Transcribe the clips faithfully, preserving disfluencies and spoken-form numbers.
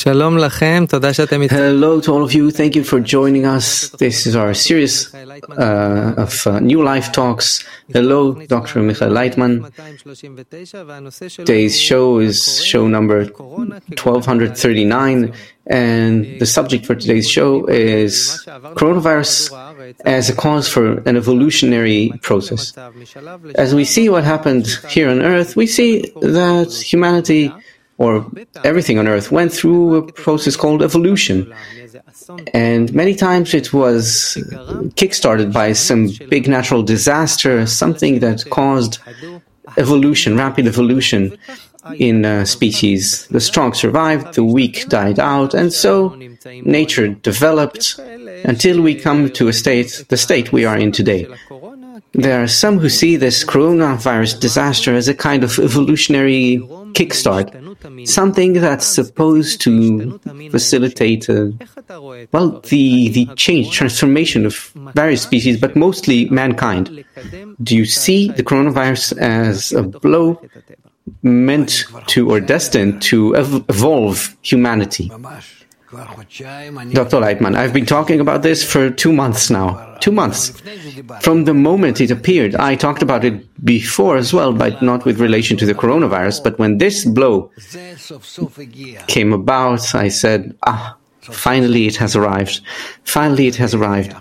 Hello to all of you. Thank you for joining us. This is our series uh, of uh, New Life Talks. Hello, Doctor Michael Leitman. Today's show is show number twelve thirty-nine, and the subject for today's show is coronavirus as a cause for an evolutionary process. As we see what happened here on Earth, we see that humanity, or everything on Earth, went through a process called evolution. And many times it was kickstarted by some big natural disaster, something that caused evolution, rapid evolution in uh, species. The strong survived, the weak died out, and so nature developed until we come to a state, the state we are in today. There are some who see this coronavirus disaster as a kind of evolutionary kickstart, something that's supposed to facilitate, uh, well, the, the change, transformation of various species, but mostly mankind. Do you see the coronavirus as a blow meant to or destined to ev- evolve humanity? Doctor Leitman, I've been talking about this for two months now. Two months. From the moment it appeared, I talked about it before as well, but not with relation to the coronavirus. But when this blow came about, I said, ah, finally it has arrived. Finally it has arrived.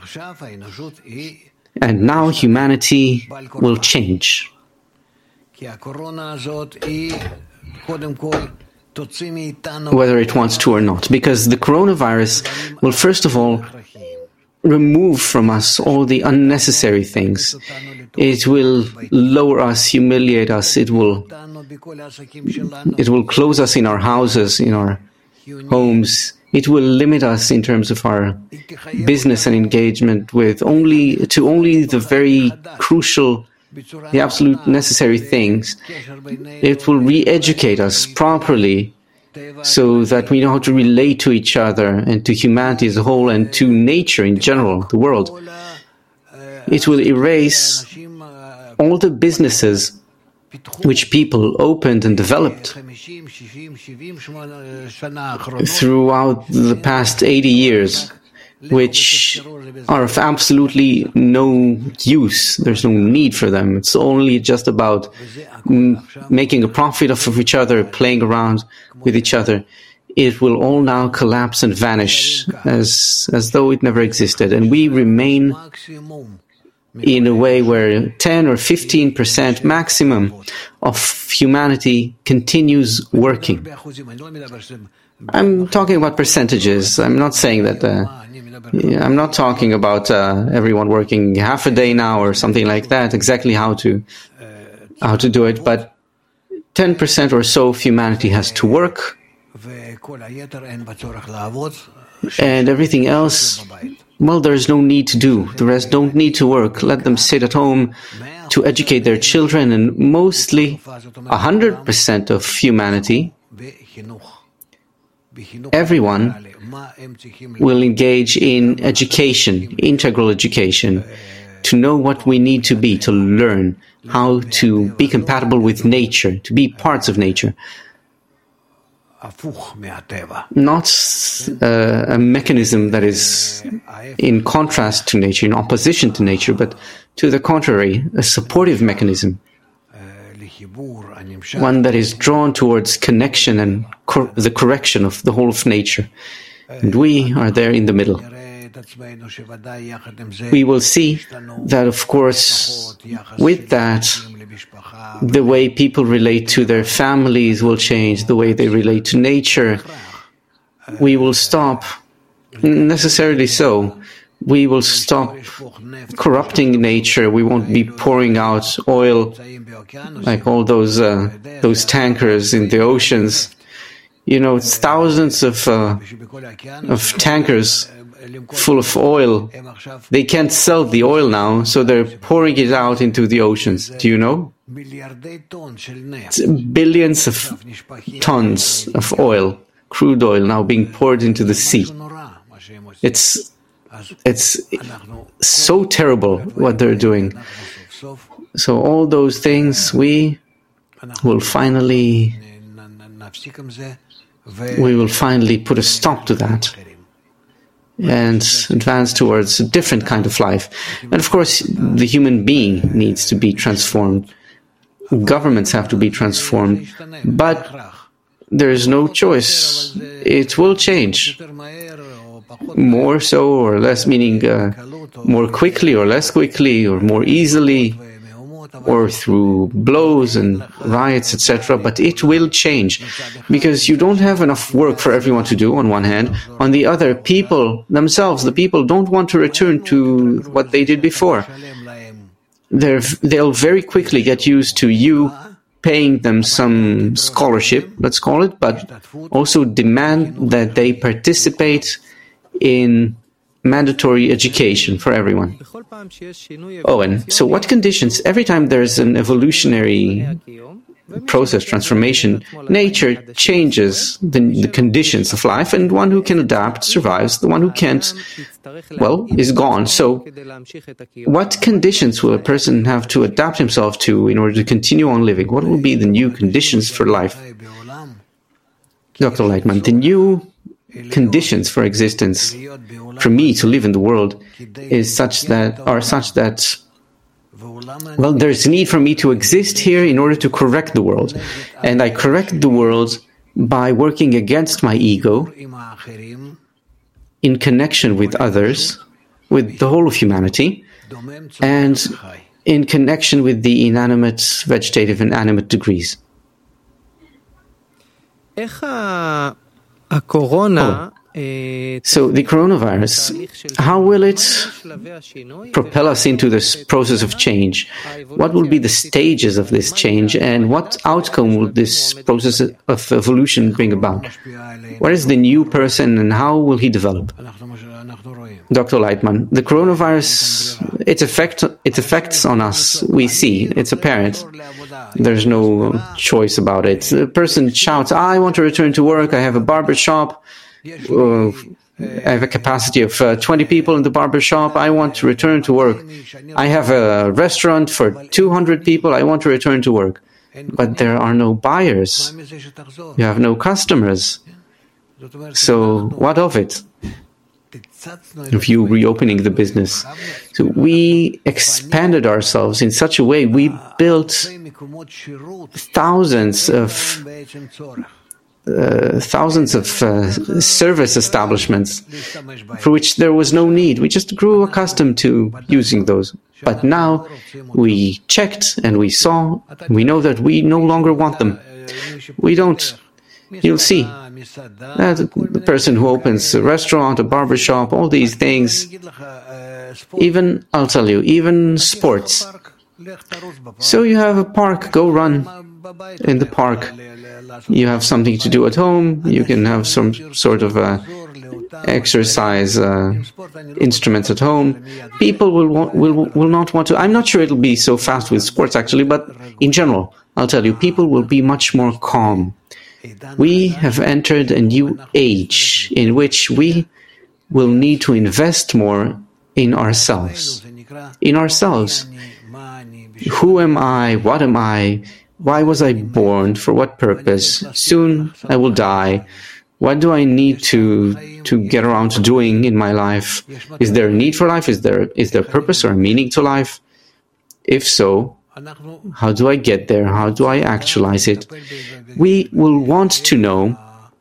And now humanity will change. Whether it wants to or not, because the coronavirus will first of all remove from us all the unnecessary things. It will lower us, humiliate us, it will it will close us in our houses, in our homes. It will limit us in terms of our business and engagement with only to only the very crucial, the absolute necessary things. It will re-educate us properly so that we know how to relate to each other and to humanity as a whole and to nature in general, the world. It will erase all the businesses which people opened and developed throughout the past eighty years, which are of absolutely no use. There's no need for them. It's only just about m- making a profit off of each other, playing around with each other. It will all now collapse and vanish as as though it never existed. And we remain in a way where ten or fifteen percent maximum of humanity continues working. I'm talking about percentages. I'm not saying that... Uh, I'm not talking about uh, everyone working half a day now or something like that, exactly how to how to do it, but ten percent or so of humanity has to work, and everything else, well, there's no need to do. The rest don't need to work. Let them sit at home to educate their children, and mostly one hundred percent of humanity, everyone will engage in education, integral education, to know what we need to be, to learn how to be compatible with nature, to be parts of nature. Not uh, a mechanism that is in contrast to nature, in opposition to nature, but to the contrary, a supportive mechanism. One that is drawn towards connection and cor- the correction of the whole of nature. And we are there in the middle. We will see that, of course, with that, the way people relate to their families will change, the way they relate to nature. We will stop, necessarily so, we will stop corrupting nature. We won't be pouring out oil like all those uh, those tankers in the oceans. You know, it's thousands of uh, of tankers full of oil. They can't sell the oil now, so they're pouring it out into the oceans. Do you know? It's billions of tons of oil, crude oil, now being poured into the sea. It's it's so terrible what they're doing. So all those things, we will finally we will finally put a stop to that and advance towards a different kind of life. And of course, the human being needs to be transformed. Governments have to be transformed, but there is no choice. It will change. More so or less, meaning uh, more quickly or less quickly, or more easily, or through blows and riots, et cetera. But it will change, because you don't have enough work for everyone to do, on one hand. On the other, people themselves, the people, don't want to return to what they did before. They're, they'll very quickly get used to you paying them some scholarship, let's call it, but also demand that they participate in mandatory education for everyone. Oh, and so what conditions? Every time there's an evolutionary process, transformation, nature changes the, the conditions of life, and one who can adapt survives. The one who can't, well, is gone. So what conditions will a person have to adapt himself to in order to continue on living? What will be the new conditions for life? Doctor Lightman, the new conditions for existence, for me to live in the world, is such that are such that, well, there's a need for me to exist here in order to correct the world. And I correct the world by working against my ego, in connection with others, with the whole of humanity, and in connection with the inanimate, vegetative, and animate degrees. Oh. So the coronavirus, how will it propel us into this process of change? What will be the stages of this change, and what outcome will this process of evolution bring about? What is the new person, and how will he develop? Doctor Lightman, the coronavirus, its effect, its effects on us, we see, it's apparent. There's no choice about it. The person shouts, I want to return to work, I have a barber shop, uh, I have a capacity of uh, twenty people in the barber shop, I want to return to work. I have a restaurant for two hundred people, I want to return to work. But there are no buyers. You have no customers. So what of it? Of you reopening the business. So we expanded ourselves in such a way, we built thousands of uh, thousands of uh, service establishments for which there was no need. We just grew accustomed to using those. But now we checked and we saw, we know that we no longer want them. We don't. You'll see. Uh, the, the person who opens a restaurant, a barber shop, all these things, even, I'll tell you, even sports. So you have a park, go run in the park. You have something to do at home, you can have some sort of uh, exercise uh, instruments at home. People will, want, will, will not want to, I'm not sure it'll be so fast with sports actually, but in general, I'll tell you, people will be much more calm. We have entered a new age in which we will need to invest more in ourselves. In ourselves. Who am I? What am I? Why was I born? For what purpose? Soon I will die. What do I need to to get around to doing in my life? Is there a need for life? Is there is there purpose or meaning to life? If so, how do I get there? How do I actualize it? We will want to know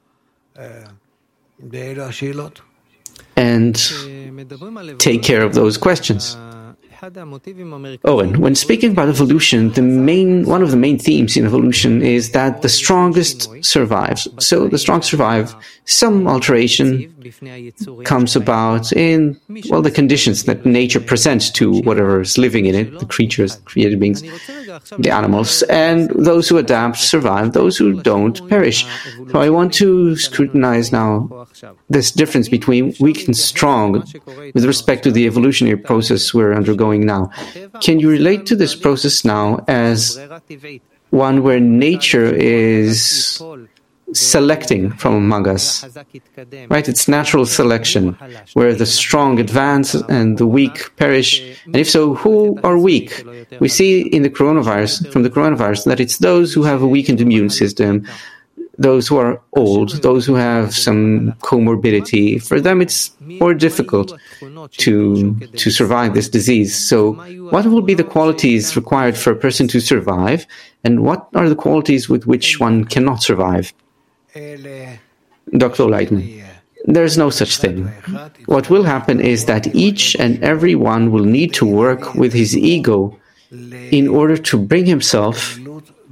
and take care of those questions. Owen, when speaking about evolution, the main one of the main themes in evolution is that the strongest survives. So the strong survive. Some alteration comes about in, well, the conditions that nature presents to whatever is living in it, the creatures, created beings, the animals, and those who adapt survive, those who don't perish. So I want to scrutinize now this difference between weak and strong with respect to the evolutionary process we're undergoing now. Can you relate to this process now as one where nature is selecting from among us, right? It's natural selection, where the strong advance and the weak perish. And if so, who are weak? We see in the coronavirus, from the coronavirus, that it's those who have a weakened immune system, those who are old, those who have some comorbidity, for them it's more difficult to, to survive this disease. So what will be the qualities required for a person to survive, and what are the qualities with which one cannot survive? Doctor Leitman, there's no such thing. What will happen is that each and every one will need to work with his ego in order to bring himself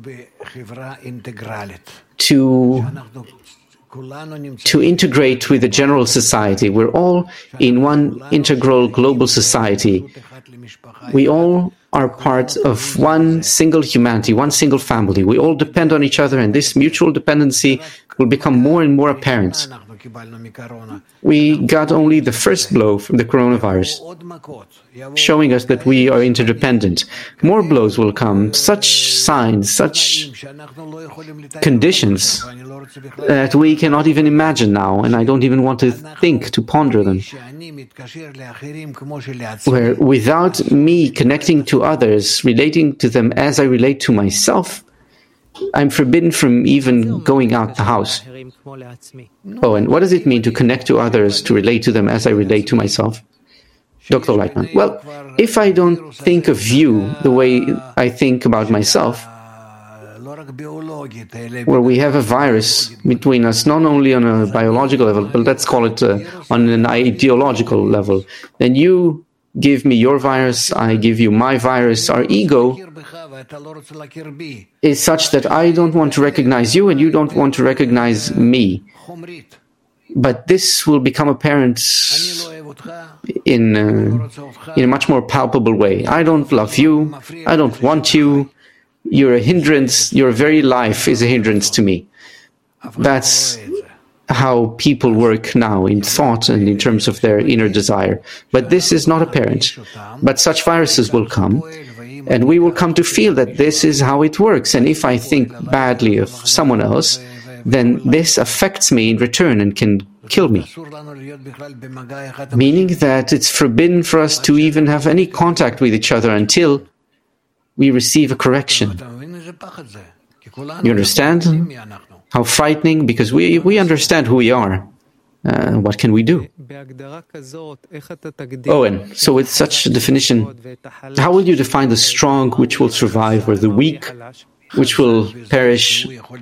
to, to integrate with the general society. We're all in one integral global society. We all are part of one single humanity, one single family. We all depend on each other, and this mutual dependency will become more and more apparent. We got only the first blow from the coronavirus, showing us that we are interdependent. More blows will come, such signs, such conditions that we cannot even imagine now, and I don't even want to think, to ponder them. Where without me connecting to others, relating to them as I relate to myself, I'm forbidden from even going out the house. Oh, and what does it mean to connect to others, to relate to them as I relate to myself? Doctor Leitman, well, if I don't think of you the way I think about myself, where we have a virus between us, not only on a biological level, but let's call it uh, on an ideological level, then you give me your virus, I give you my virus. Our ego is such that I don't want to recognize you and you don't want to recognize me. But this will become apparent in, uh, in a much more palpable way. I don't love you, I don't want you, you're a hindrance, your very life is a hindrance to me. That's how people work now in thought and in terms of their inner desire. But this is not apparent. But such viruses will come, and we will come to feel that this is how it works. And if I think badly of someone else, then this affects me in return and can kill me. Meaning that it's forbidden for us to even have any contact with each other until we receive a correction. You understand? How frightening, because we, we understand who we are. Uh, what can we do? Owen, so with such a definition, how will you define the strong which will survive, or the weak which will perish?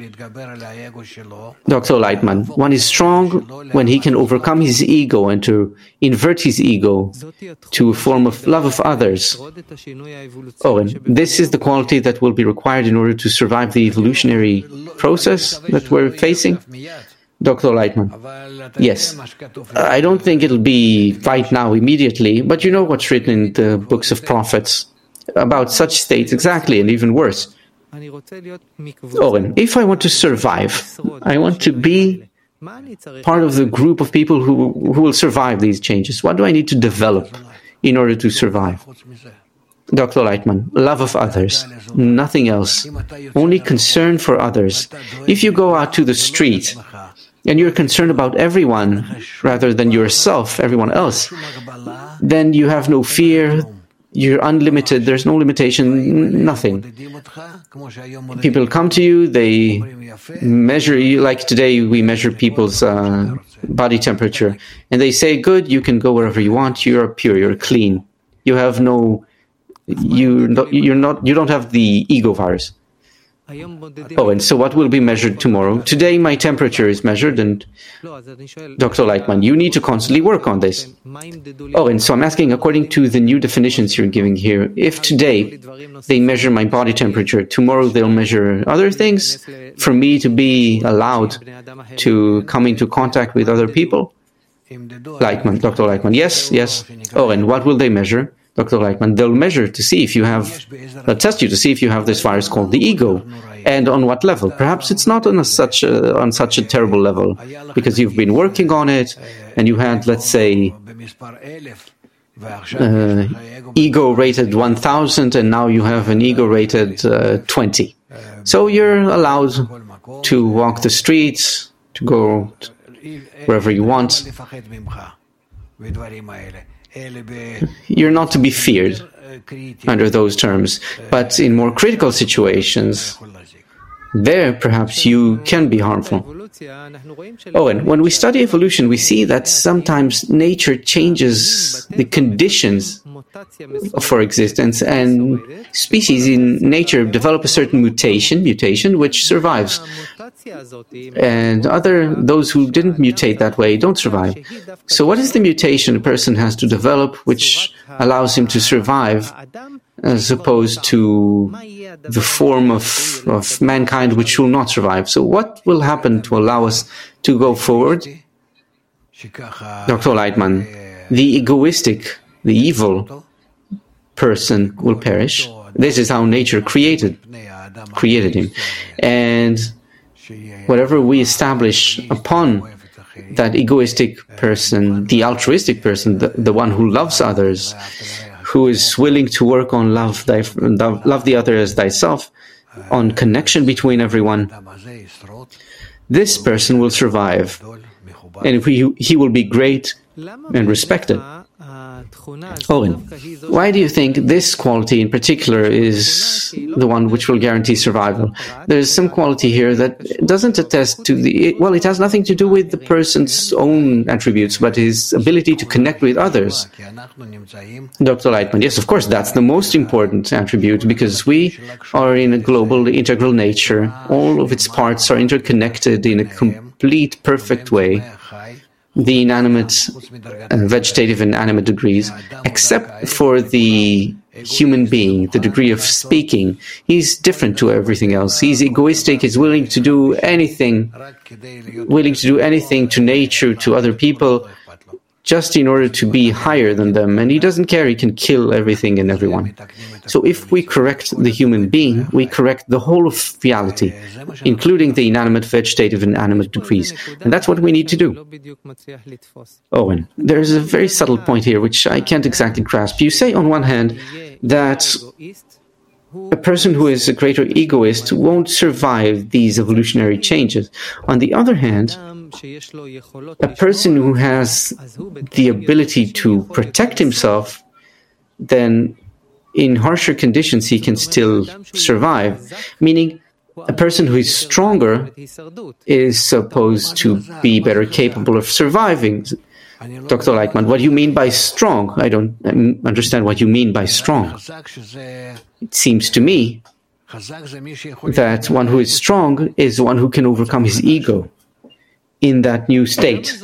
Doctor Leitman, one is strong when he can overcome his ego and to invert his ego to a form of love of others. Owen, this is the quality that will be required in order to survive the evolutionary process that we're facing? Doctor Leitman, yes. I don't think it'll be right now, immediately, but you know what's written in the books of prophets about such states exactly, and even worse. Owen, if I want to survive, I want to be part of the group of people who, who will survive these changes. What do I need to develop in order to survive? Doctor Leitman, love of others, nothing else, only concern for others. If you go out to the street and you're concerned about everyone rather than yourself, everyone else, then you have no fear, you're unlimited, there's no limitation, nothing. People come to you, they measure you, like today we measure people's uh, body temperature, and they say, good, you can go wherever you want, you're pure, you're clean. You have no, you, you're not, you don't have the ego virus. Oh, and so what will be measured tomorrow? Today my temperature is measured, and Doctor Leitman, you need to constantly work on this. Oh, and so I'm asking, according to the new definitions you're giving here, if today they measure my body temperature, tomorrow they'll measure other things for me to be allowed to come into contact with other people? Leitman, Doctor Leitman, yes, yes. Oh, and what will they measure? Doctor Leitman, they'll measure to see if you have, they'll test you to see if you have this virus called the ego, and on what level. Perhaps it's not on a, such a, on such a terrible level, because you've been working on it, and you had, let's say, uh, ego rated one thousand, and now you have an ego rated uh, twenty. So you're allowed to walk the streets, to go wherever you want. You're not to be feared under those terms, but in more critical situations, there perhaps you can be harmful. Oh, and when we study evolution, we see that sometimes nature changes the conditions for existence, and species in nature develop a certain mutation, mutation which survives. And other, those who didn't mutate that way don't survive. So what is the mutation a person has to develop which allows him to survive, as opposed to the form of, of mankind which will not survive? So what will happen to allow us to go forward? Doctor Leitman, the egoistic, the evil person will perish. This is how nature created, created him. And whatever we establish upon that egoistic person, the altruistic person, the, the one who loves others, who is willing to work on love, thy, love the other as thyself, on connection between everyone, this person will survive, and he, he will be great and respected. Owen, why do you think this quality in particular is the one which will guarantee survival? There's some quality here that doesn't attest to the, well, it has nothing to do with the person's own attributes, but his ability to connect with others. Doctor Leitman, yes, of course, that's the most important attribute, because we are in a global, integral nature. All of its parts are interconnected in a complete, perfect way. The inanimate, uh, vegetative and animate degrees, except for the human being, the degree of speaking. He's different to everything else. He's egoistic, he's willing to do anything, willing to do anything to nature, to other people, just in order to be higher than them. And he doesn't care, he can kill everything and everyone. So if we correct the human being, we correct the whole of reality, including the inanimate, vegetative, and animate degrees. And that's what we need to do. Owen, there's a very subtle point here which I can't exactly grasp. You say on one hand that a person who is a greater egoist won't survive these evolutionary changes. On the other hand, a person who has the ability to protect himself, then in harsher conditions he can still survive. Meaning, a person who is stronger is supposed to be better capable of surviving. Doctor Leitman, what do you mean by strong? I don't understand what you mean by strong. It seems to me that one who is strong is one who can overcome his ego in that new state.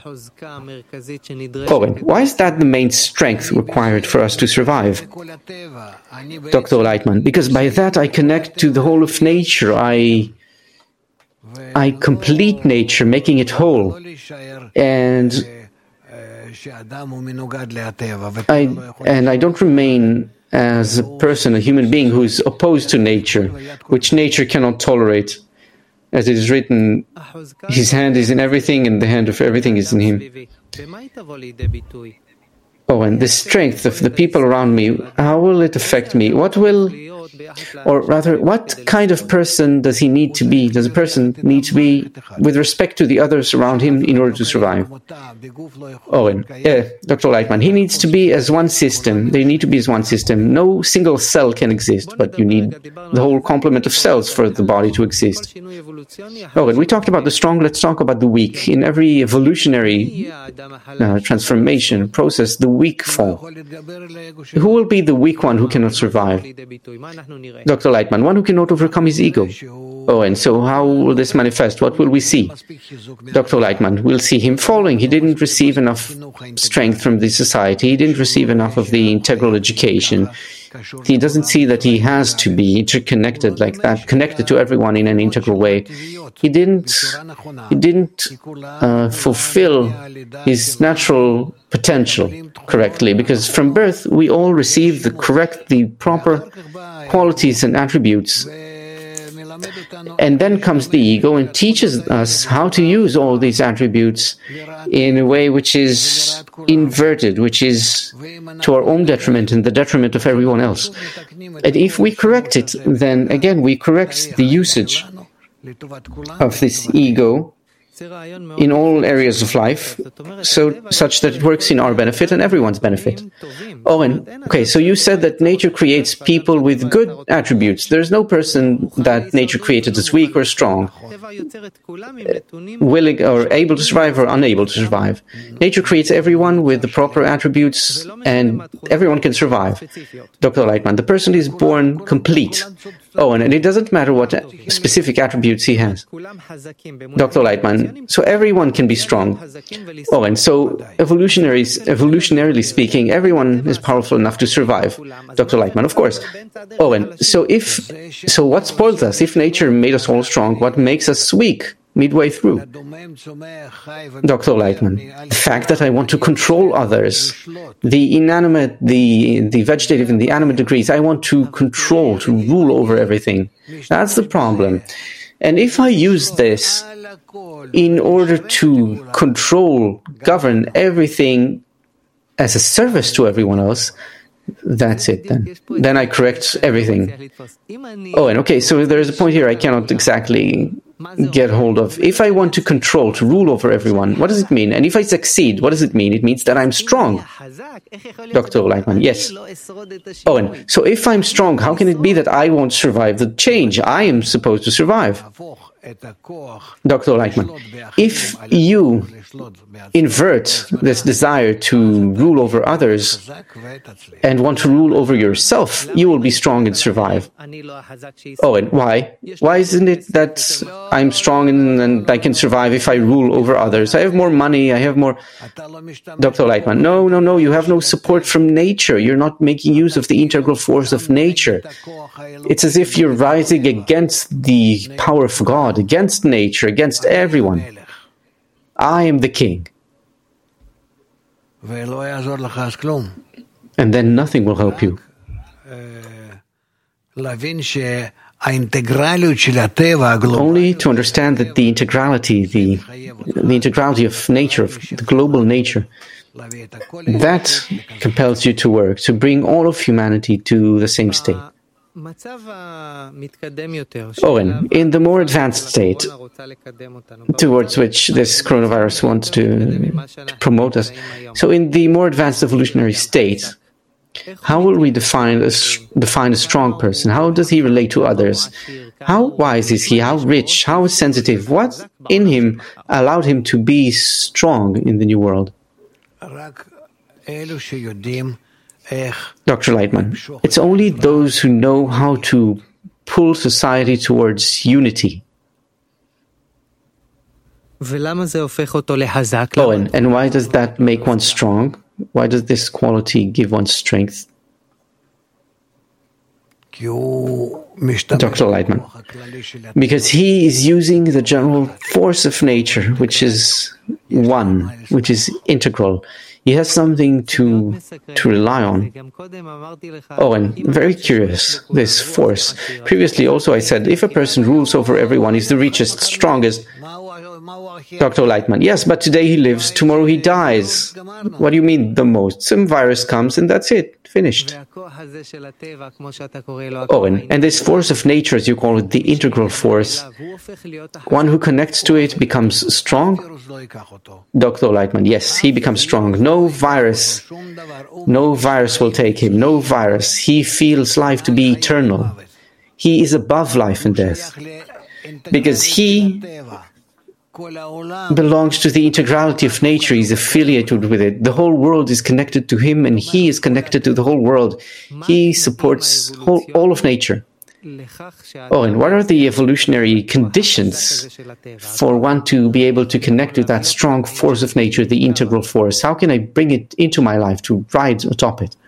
Owen, why is that the main strength required for us to survive? Doctor Leitman, because by that I connect to the whole of nature. I, I complete nature, making it whole. And I, and I don't remain as a person, a human being who is opposed to nature, which nature cannot tolerate. As it is written, his hand is in everything and the hand of everything is in him. Oh, and the strength of the people around me, how will it affect me? What will, or rather, what kind of person does he need to be? Does a person need to be with respect to the others around him in order to survive? Oh, and uh, Doctor Leitman, he needs to be as one system. They need to be as one system. No single cell can exist, but you need the whole complement of cells for the body to exist. Oh, and we talked about the strong, let's talk about the weak. In every evolutionary uh, transformation process, the weak fall. Who will be the weak one who cannot survive? Doctor Leitman, one who cannot overcome his ego. Oh, and so how will this manifest? What will we see? Doctor Leitman, we'll see him falling. He didn't receive enough strength from the society. He didn't receive enough of the integral education. He doesn't see that he has to be interconnected like that, connected to everyone in an integral way. He didn't, he didn't uh, fulfill his natural potential correctly, because from birth we all receive the correct, the proper qualities and attributes. And then comes the ego and teaches us how to use all these attributes in a way which is inverted, which is to our own detriment and the detriment of everyone else. And if we correct it, then again we correct the usage of this ego in all areas of life, so such that it works in our benefit and everyone's benefit. Oren, okay, so you said that nature creates people with good attributes. There's no person that nature created as weak or strong, willing or able to survive or unable to survive. Nature creates everyone with the proper attributes, and everyone can survive. Doctor Lightman, the person is born complete. Oh, and it doesn't matter what specific attributes he has. Doctor Lightman, so everyone can be strong. Oh, and so evolutionary, evolutionarily speaking, everyone is powerful enough to survive. Doctor Lightman, of course. Oh, and so if, so what spoils us? If nature made us all strong, what makes us weak midway through? Doctor Lightman, the fact that I want to control others, the inanimate, the, the vegetative and the animate degrees, I want to control, to rule over everything. That's the problem. And if I use this in order to control, govern everything as a service to everyone else, that's it then. Then I correct everything. Oh, and okay, so there's a point here I cannot exactly get hold of. If I want to control, to rule over everyone, what does it mean? And if I succeed, what does it mean? It means that I'm strong. Doctor Lightman, yes. Owen, so if I'm strong, how can it be that I won't survive the change? I am supposed to survive. Doctor Lightman, if you invert this desire to rule over others and want to rule over yourself, you will be strong and survive. Oh, and why? Why isn't it that I'm strong and, and I can survive if I rule over others? I have more money, I have more... Doctor Lightman, no, no, no, you have no support from nature. You're not making use of the integral force of nature. It's as if you're rising against the power of God, against nature, against everyone. I am the king. And then nothing will help you. Only to understand that the integrality, the, the integrality of nature, of the global nature, that compels you to work, to bring all of humanity to the same state. Owen, in the more advanced state, towards which this coronavirus wants to, to promote us, so in the more advanced evolutionary state, how will we define a, define a strong person? How does he relate to others? How wise is he? How rich? How sensitive? What in him allowed him to be strong in the new world? Doctor Lightman, it's only those who know how to pull society towards unity. Oh, and, and why does that make one strong? Why does this quality give one strength? Doctor Lightman, because he is using the general force of nature, which is one, which is integral. He has something to to rely on. Oh, and very curious, this force. Previously also I said, if a person rules over everyone, he's the richest, strongest. Doctor Lightman, yes, but today he lives, tomorrow he dies. What do you mean, the most? Some virus comes and that's it, finished. Oh, and, and this force of nature, as you call it, the integral force, one who connects to it becomes strong? Doctor Lightman, yes, he becomes strong. No virus, no virus will take him, no virus. He feels life to be eternal. He is above life and death, because he belongs to the integrality of nature. He's affiliated with it. The whole world is connected to him, and he is connected to the whole world. He supports whole, all of nature. Oh, and what are the evolutionary conditions for one to be able to connect to that strong force of nature, the integral force? How can I bring it into my life to ride atop it?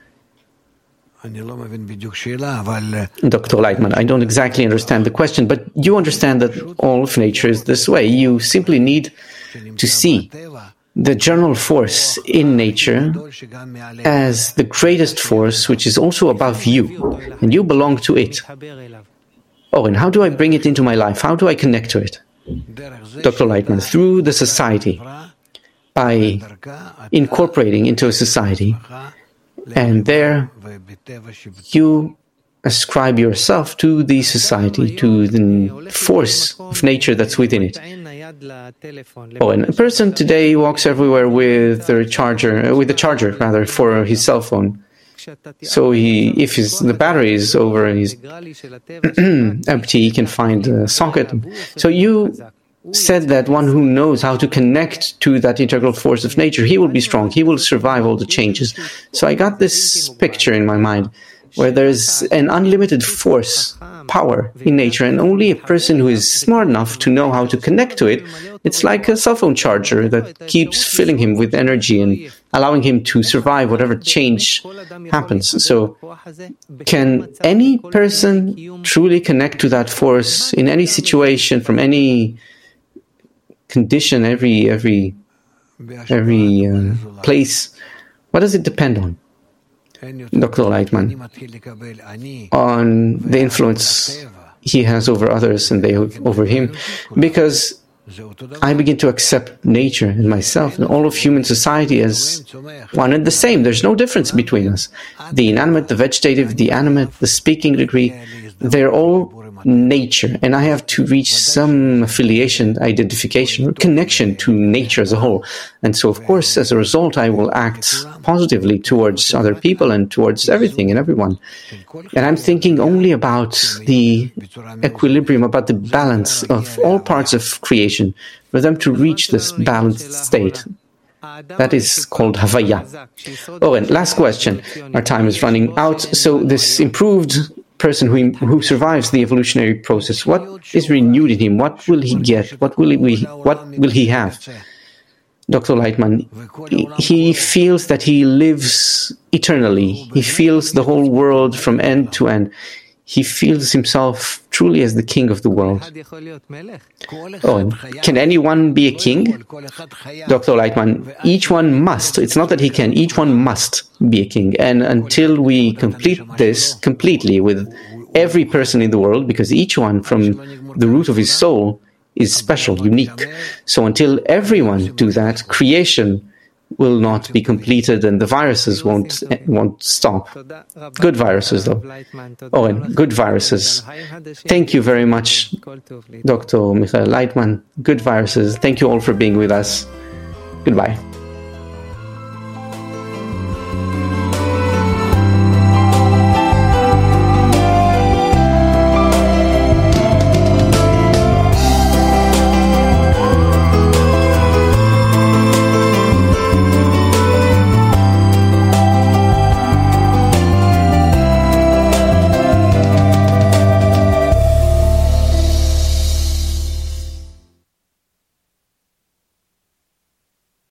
Doctor Lightman, I don't exactly understand the question, but you understand that all of nature is this way. You simply need to see the general force in nature as the greatest force, which is also above you, and you belong to it. Oh, and how do I bring it into my life? How do I connect to it? Doctor Lightman, through the society, by incorporating into a society. And there, you ascribe yourself to the society, to the force of nature that's within it. Oh, and a person today walks everywhere with a charger, with a charger rather, for his cell phone. So he, if his, the battery is over and he's empty, he can find a socket. So you said that one who knows how to connect to that integral force of nature, he will be strong, he will survive all the changes. So I got this picture in my mind where there's an unlimited force, power in nature, and only a person who is smart enough to know how to connect to it, it's like a cell phone charger that keeps filling him with energy and allowing him to survive whatever change happens. So can any person truly connect to that force in any situation, from any condition, every every every uh, place? What does it depend on, Doctor Lightman? On the influence he has over others and they over him, because I begin to accept nature and myself and all of human society as one and the same. There's no difference between us. The inanimate, the vegetative, the animate, the speaking degree, they're all nature, and I have to reach some affiliation, identification, or connection to nature as a whole. And so, of course, as a result, I will act positively towards other people and towards everything and everyone. And I'm thinking only about the equilibrium, about the balance of all parts of creation, for them to reach this balanced state. That is called Havaya. Oh, and last question. Our time is running out. So this improved person who who survives the evolutionary process, what is renewed in him? What will he get? What will he, what will he have? Doctor Lightman, he, he feels that he lives eternally. He feels the whole world from end to end. He feels himself truly as the king of the world. Oh, and can anyone be a king? Doctor Lightman, each one must. It's not that he can. Each one must be a king. And until we complete this completely with every person in the world, because each one from the root of his soul is special, unique. So until everyone do that, creation will not be completed and the viruses won't won't stop. Good viruses, though. Oh, and good viruses. Thank you very much, Doctor Michael Lightman. Good viruses. Thank you all for being with us. Goodbye.